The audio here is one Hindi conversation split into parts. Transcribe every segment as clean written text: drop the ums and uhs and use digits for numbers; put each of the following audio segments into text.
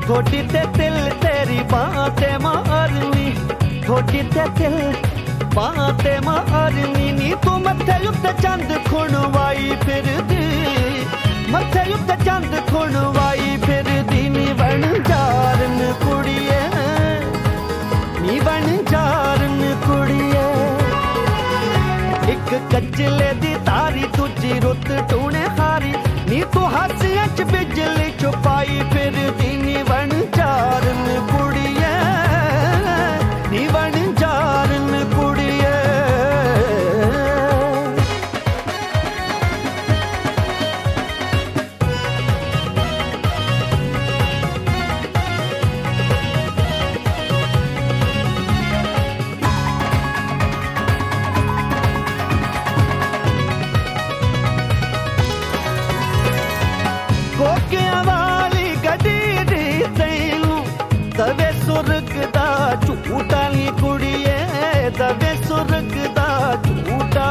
ठोडी ते तिल तेरी बातें मारनी ठोडी ते तिल बातें मारनी नी तू मथे उत्ते चंद खुणवाई फिरदी मथे उत्ते चंद खुणवाई फिरदी नी बन जारन कुड़िए नी बन जारन कुड़िए एक कचले दी तारी तुझी रुत टूने हारी नी तू हासियां च बिजली छुपाई फिरदी नी बन जारन कुड़िए नी बन जारन कुड़िए कोकियां वाली गड्डी दी तैनू दवे सुर्ग दा झूठा नी कुड़िए दवे सुर्ग दा झूठा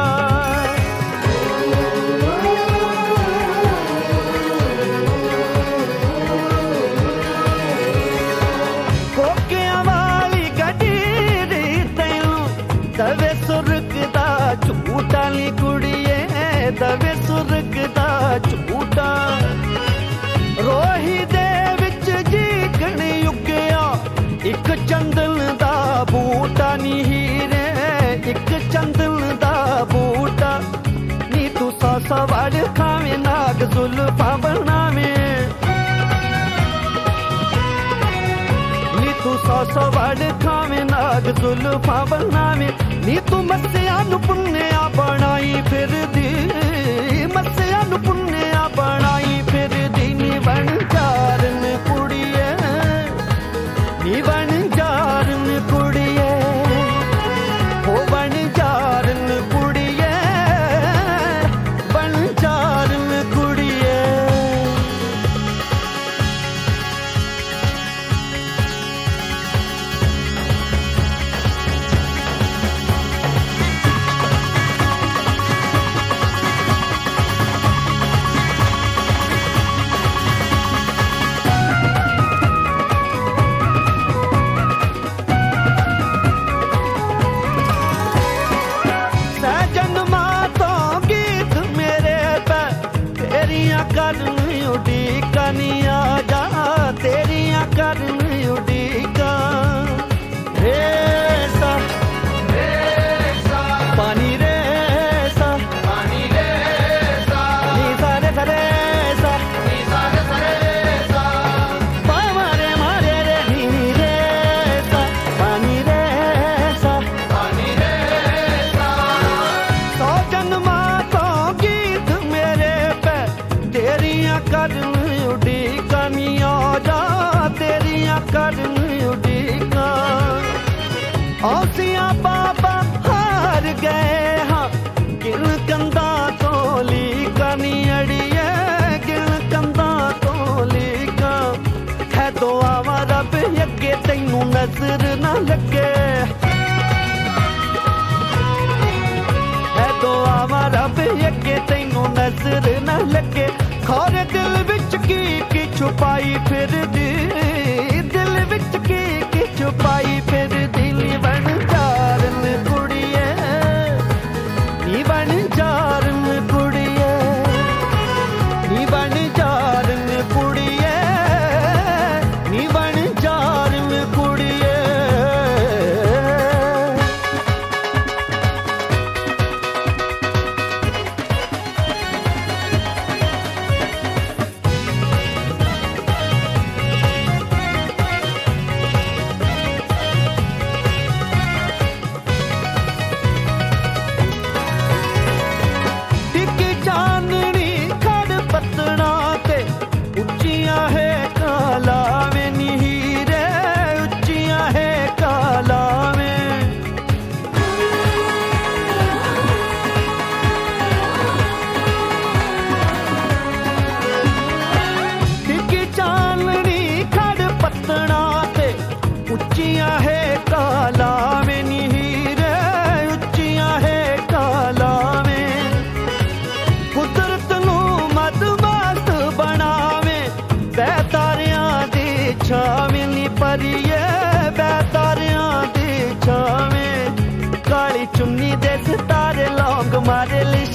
कोकियां वाली गड्डी दी तैनू दवे सुर्ग दा झूठा नी कुड़िए दवे सुर्ग दा झूठा रोही दे विच जीकण युगया एक चंदन दा बूटा नी हीरे एक चंदन दा बूटा नी तू सा वड़ खावे नाग जुल्फा बनावे नी तू सा वड़ खावे नाग जुल्फा बनावे नी तू मस्सिया नु पुन्निया बनाई फिरदी मस्सिया नु पुन्निया बनाई फिरदी नी बन जारन कुड़िए नी बन जारन कुड़िए ओ बन जारन कुड़िए बन जारन कुड़िए करन उड़ीका नी आजा तेरिया करन उड़ीका रेसा पानी रेसा नी सारे सरेसा पामारे मारे रे नी रेसा पानी रेसा सौ जन्मा तो गीत मेरे पे तेरिया करन उड़ीका नी आजा तेरिया करन उड़ीका औसिया बाबा हार गए हाँ गिन कंदा तो लीका नी अड़िए गिन कंदा तो लीका है तो आवा रब अगे तैनू नजर ना लगे है तो आवा रब अगे तैनू नजर ना लगे खौरे दिल विच की छुपाई फिरदी दिल विच की छुपाई फिरदी नी बन जारन कुड़िए नी बन जारन कुड़िए नी बन जारन कुड़िए नी बन जारन कुड़िए तुम्हारे लिए